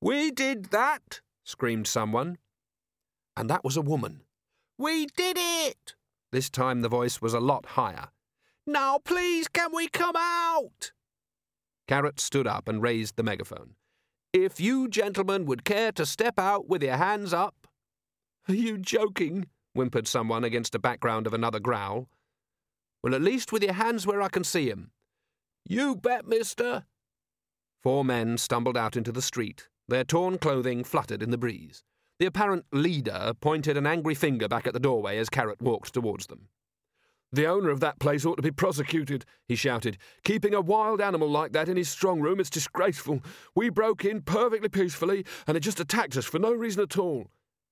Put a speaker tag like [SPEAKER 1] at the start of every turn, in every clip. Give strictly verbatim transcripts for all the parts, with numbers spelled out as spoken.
[SPEAKER 1] "We did that!" screamed someone. And that was a woman. "We did it!" This time the voice was a lot higher. "Now please can we come out?" Carrot stood up and raised the megaphone. "If you gentlemen would care to step out with your hands up—" "Are you joking?" whimpered someone against a background of another growl. "Well, at least with your hands where I can see 'em." "You bet, mister." Four men stumbled out into the street. Their torn clothing fluttered in the breeze. The apparent leader pointed an angry finger back at the doorway as Carrot walked towards them. "The owner of that place ought to be prosecuted," he shouted. "Keeping a wild animal like that in his strong room, it's disgraceful. We broke in perfectly peacefully, and it just attacked us for no reason at all."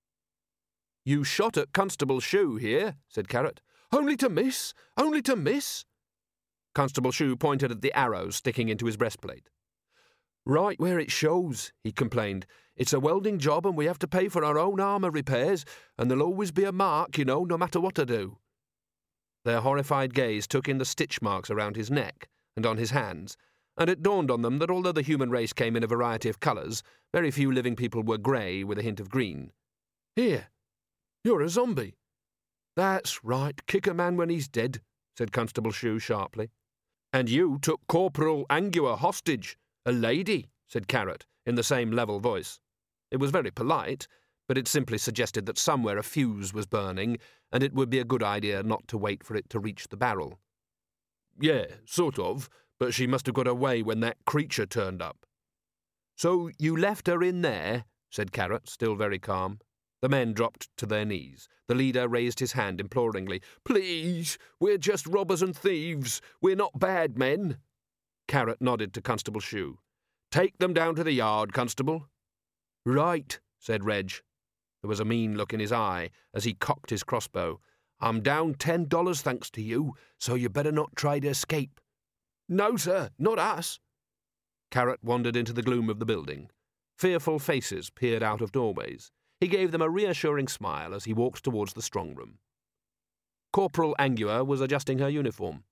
[SPEAKER 1] "You shot at Constable Shoe here," said Carrot. "Only to miss! Only to miss!" Constable Shoe pointed at the arrows sticking into his breastplate. "Right where it shows," he complained. "It's a welding job and we have to pay for our own armour repairs, and there'll always be a mark, you know, no matter what I do." Their horrified gaze took in the stitch marks around his neck and on his hands, and it dawned on them that although the human race came in a variety of colours, very few living people were grey with a hint of green. "Here, you're a zombie." "That's right, kick a man when he's dead," said Constable Shoe sharply. "And you took Corporal Angua hostage. A lady," said Carrot, in the same level voice. It was very polite, but it simply suggested that somewhere a fuse was burning, and it would be a good idea not to wait for it to reach the barrel. "Yeah, sort of, but she must have got away when that creature turned up." "So you left her in there?" said Carrot, still very calm. The men dropped to their knees. The leader raised his hand imploringly. "Please, we're just robbers and thieves. We're not bad men." Carrot nodded to Constable Shoe. "Take them down to the yard, Constable." "Right," said Reg. There was a mean look in his eye as he cocked his crossbow. "I'm down ten dollars thanks to you, so you better not try to escape." "No, sir, not us." Carrot wandered into the gloom of the building. Fearful faces peered out of doorways. He gave them a reassuring smile as he walked towards the strong room. Corporal Angua was adjusting her uniform.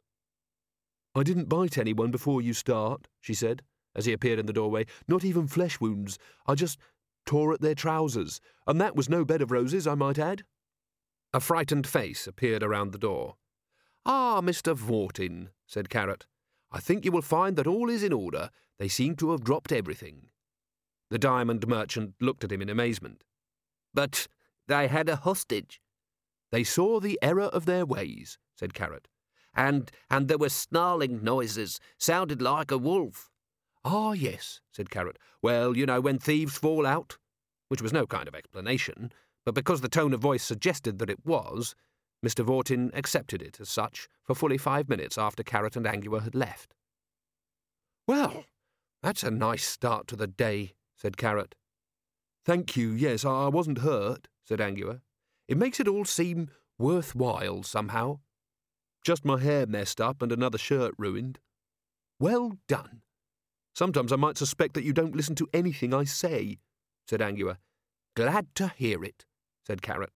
[SPEAKER 1] "I didn't bite anyone before you start," she said, as he appeared in the doorway. "Not even flesh wounds. I just tore at their trousers, and that was no bed of roses, I might add." A frightened face appeared around the door. "Ah, Mister Vortin," said Carrot. "I think you will find that all is in order. They seem to have dropped everything." The diamond merchant looked at him in amazement. "But they had a hostage." "They saw the error of their ways," said Carrot. And and there were snarling noises, sounded like a wolf." "Ah, yes," said Carrot. "Well, you know, when thieves fall out," which was no kind of explanation, but because the tone of voice suggested that it was, Mister Vortin accepted it as such for fully five minutes after Carrot and Angua had left. "Well, that's a nice start to the day," said Carrot. "Thank you, yes, I wasn't hurt," said Angua. "It makes it all seem worthwhile somehow. Just my hair messed up and another shirt ruined." "Well done. Sometimes I might suspect that you don't listen to anything I say," said Angua. "Glad to hear it," said Carrot.